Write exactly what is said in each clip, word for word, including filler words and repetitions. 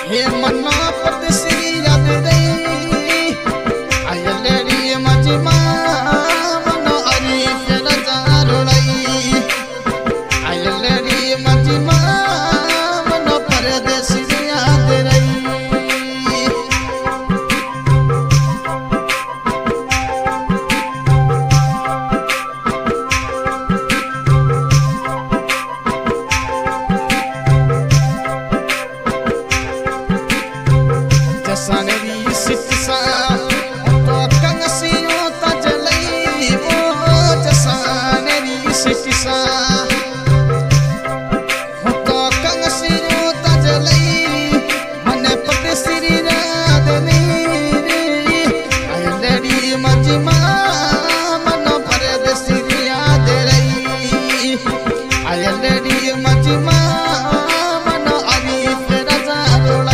हे मना परदेसी याद रही आयलेरी मजमा मनो अरी फिर जारुलाई आयलेरी मजमा मनो परदेसी याद रही Saneri sitsa to kangasiyo tajalai wo saneri sitsa to kangasiyo tajalai mane padesiri radani ayleri majma mano paradesiri yaderai ayleri majma mano arif razarulai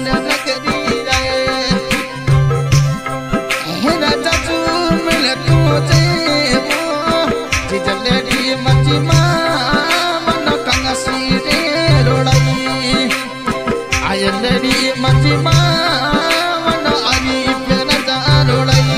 सुन नगरी जाए, हे राजा तू मिले तू जेबो जिजलेरी मजिमा मन कंगसी रे रोड़ाई आयलेरी मजिमा मन आरी पे नजा रोड़ाई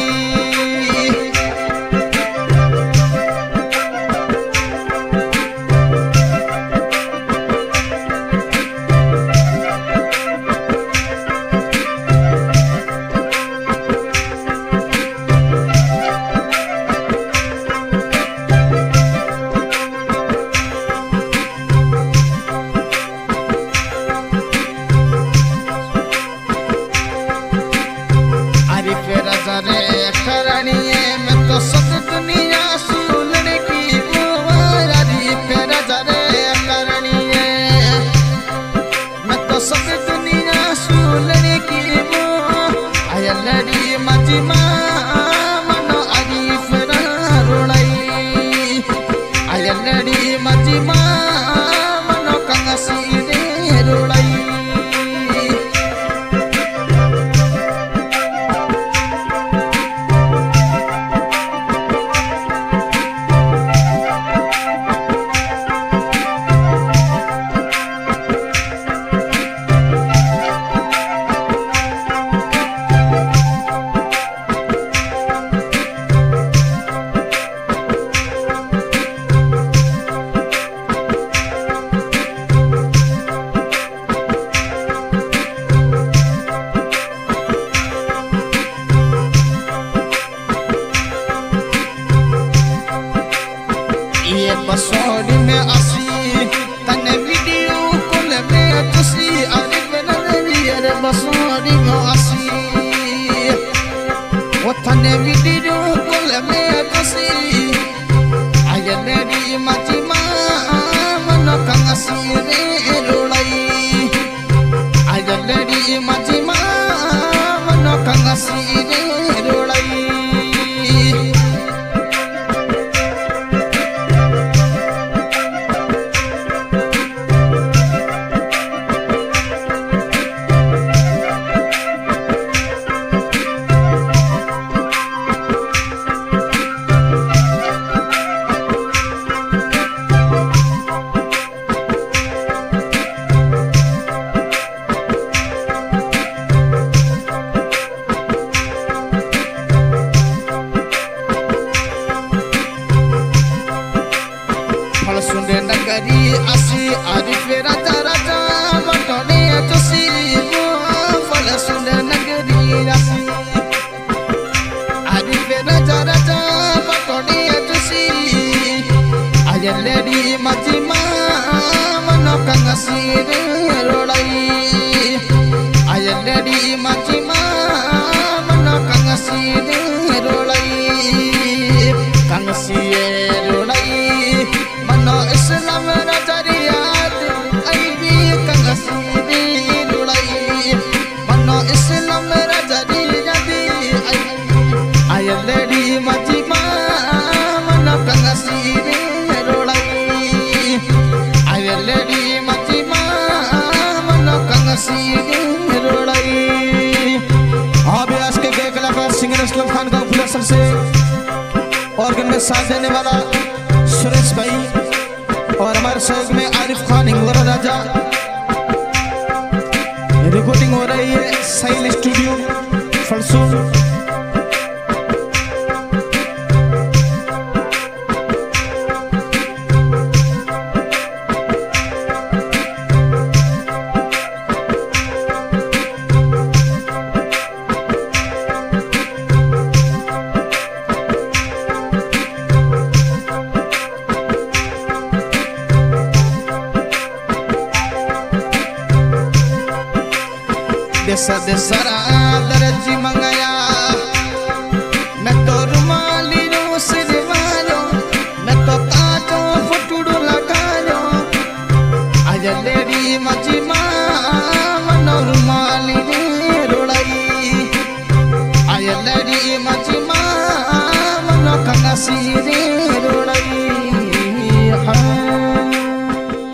बसोड़ी में आसी तने वीडियो कॉल में तुसी अरे बनरी अरे बसोड़ी में आसी वो तने वीडियो कॉल में तुसी आयलेरी मजिमा मन कंगसी रे रोड़ाई आयलेरी मजिमा मन कंगसी रे रोड़ाई सुने नगरी आसी आरिफ राजा राजा बटोने तुसी फल सुने नगरी आसी आरिफ राजा राजा बटोने तुसी आयलेरी मजिमा मन कंगसी रे रोड़ाई आयलेरी मजिमा मन कंगसी रे रोड़ाई कंगसी रोड़ाई मनो इस्लाम नजरिया आई भी कंगसी रे रोड़ाई मनो इस्लाम नजरिया दी आई आयलेरी मजिमा मन कंगसी रे रोड़ाई आयलेरी मजिमा मन कंगसी रे रोड़ाई। हाँ भी आज के गए कलाकार सिंगर असलम खान का खुला सर से ऑर्गन में साथ देने वाला सुरेश भाई और हमारे सहयोग में आरिफ खान हिंगोरा राजा। रिकॉर्डिंग हो रही है साइल स्टूडियो फलसून। देसा देसरा दर्जी मंगाया मैं तो रुमाली रो सिरवालो मैं तो काचो फुटुडो लगायो आयलेरी मजिमा मन रुमाली रे रोड़ाई आयलेरी मजिमा मन कंगसी रे